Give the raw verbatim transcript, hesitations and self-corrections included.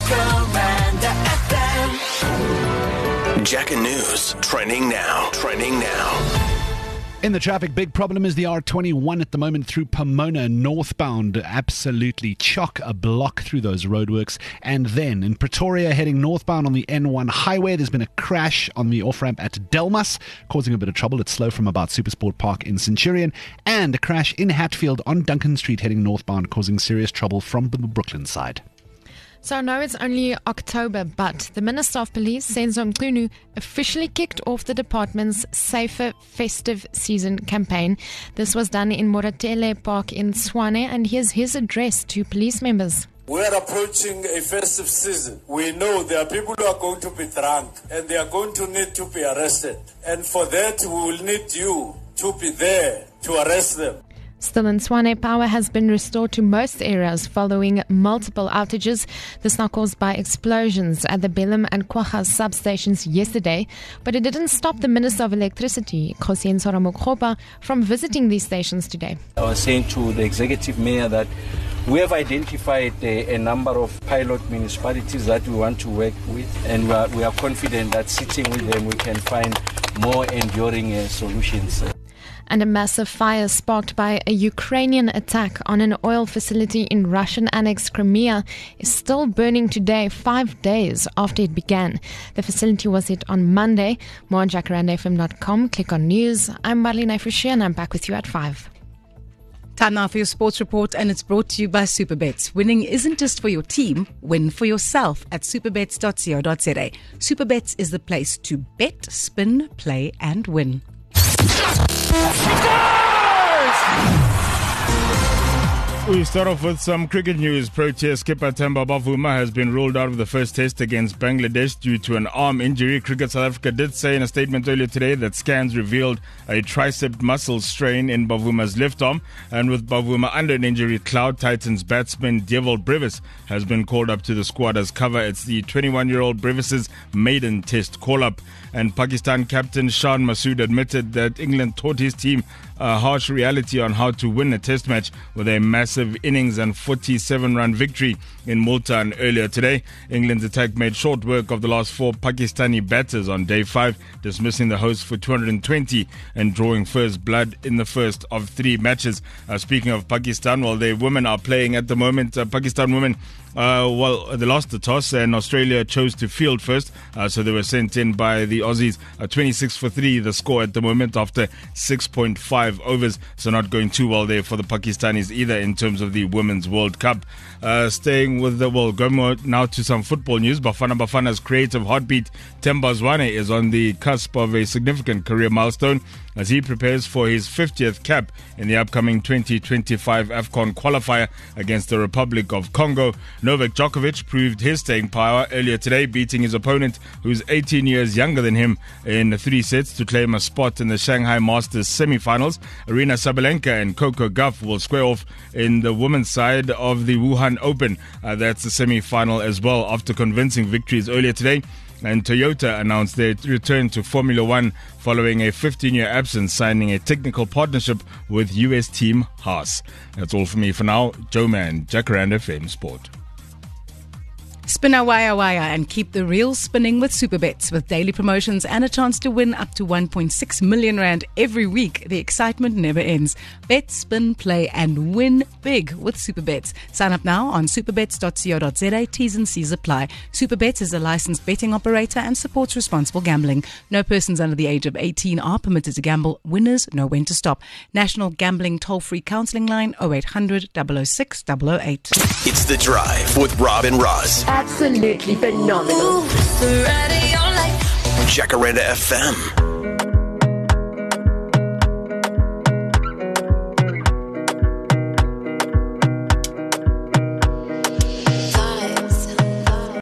Jacaranda F M. Jacka News, trending now, trending now. In the traffic, big problem is the R twenty-one at the moment through Pomona northbound. Absolutely chock a block through those roadworks. And then in Pretoria, heading northbound on the N one highway, there's been a crash on the off-ramp at Delmas, causing a bit of trouble. It's slow from about Supersport Park in Centurion. And a crash in Hatfield on Duncan Street heading northbound, causing serious trouble from the Brooklyn side. So I know it's only October, but the Minister of Police, Senzo Mchunu, officially kicked off the department's Safer Festive Season campaign. This was done in Moratele Park in Tshwane, and here's his address to police members. We are approaching a festive season. We know there are people who are going to be drunk and they are going to need to be arrested. And for that, we will need you to be there to arrest them. Still in Tshwane, power has been restored to most areas following multiple outages. This now caused by explosions at the Belem and Kwaggas substations yesterday. But it didn't stop the Minister of Electricity, Kgosientsho Ramokgopa, from visiting these stations today. I was saying to the Executive Mayor that we have identified a, a number of pilot municipalities that we want to work with, and we are, we are confident that sitting with them we can find more enduring uh, solutions. And a massive fire sparked by a Ukrainian attack on an oil facility in Russian-annexed Crimea is still burning today, five days after it began. The facility was hit on Monday. More on jacaranda f m dot com. Click on news. I'm Marlene Fouché, and I'm back with you at five. Time now for your sports report, and it's brought to you by Superbets. Winning isn't just for your team, win for yourself at superbets dot co dot za. Superbets is the place to bet, spin, play and win. We start off with some cricket news. Protea skipper Themba Bavuma has been ruled out of the first test against Bangladesh due to an arm injury. Cricket South Africa did say in a statement earlier today that scans revealed a tricep muscle strain in Bavuma's left arm. And with Bavuma under an injury cloud, Titans batsman Dewald Brevis has been called up to the squad as cover. It's the twenty-one-year-old Brevis's maiden test call-up. And Pakistan captain Shan Masood admitted that England taught his team a harsh reality on how to win a test match with a massive innings and forty-seven run victory in Multan earlier today. England's attack made short work of the last four Pakistani batters on day five, dismissing the hosts for two hundred twenty and drawing first blood in the first of three matches. Uh, speaking of Pakistan, while their women are playing at the moment, uh, Pakistan women Uh, well, they lost the toss and Australia chose to field first, uh, so they were sent in by the Aussies. Uh, twenty-six for three, the score at the moment after six point five overs, so not going too well there for the Pakistanis either in terms of the Women's World Cup. Uh, staying with the, well, going more now to some football news. Bafana Bafana's creative heartbeat, Themba Zwane, is on the cusp of a significant career milestone as he prepares for his fiftieth cap in the upcoming twenty twenty-five AFCON qualifier against the Republic of Congo. Novak Djokovic proved his staying power earlier today, beating his opponent, who's eighteen years younger than him, in three sets to claim a spot in the Shanghai Masters semi-finals. Arina Sabalenka and Coco Gauff will square off in the women's side of the Wuhan Open. Uh, that's the semi-final as well, after convincing victories earlier today. And Toyota announced their return to Formula One following a fifteen-year absence, signing a technical partnership with U S team Haas. That's all for me for now. Joe Man, Jacaranda F M Sport. Spin a wire wire and keep the reel spinning with Superbets. With daily promotions and a chance to win up to one point six million rand every week, the excitement never ends. Bet, spin, play and win big with Superbets. Sign up now on superbets dot co dot za. T's and C's apply. Superbets is a licensed betting operator and supports responsible gambling. No persons under the age of eighteen are permitted to gamble. Winners know when to stop. National Gambling Toll-Free Counselling Line oh eight hundred, double oh six, double oh eight. It's The Drive with Rob and Roz. Absolutely phenomenal. Jacaranda F M.